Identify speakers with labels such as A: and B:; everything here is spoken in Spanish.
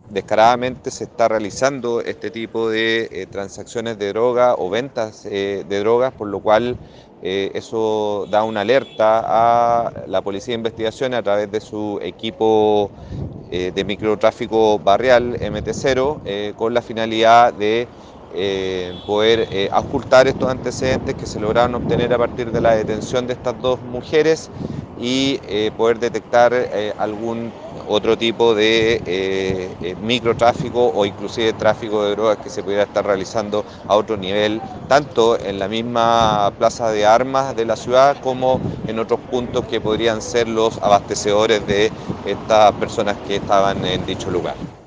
A: descaradamente se está realizando este tipo de transacciones de droga o ventas de drogas, por lo cual eso da una alerta a la Policía de Investigaciones a través de su equipo de microtráfico barrial MT0 con la finalidad de poder ocultar estos antecedentes que se lograron obtener a partir de la detención de estas dos mujeres y poder detectar algún otro tipo de microtráfico o inclusive tráfico de drogas que se pudiera estar realizando a otro nivel, tanto en la misma plaza de armas de la ciudad como en otros puntos que podrían ser los abastecedores de estas personas que estaban en dicho lugar.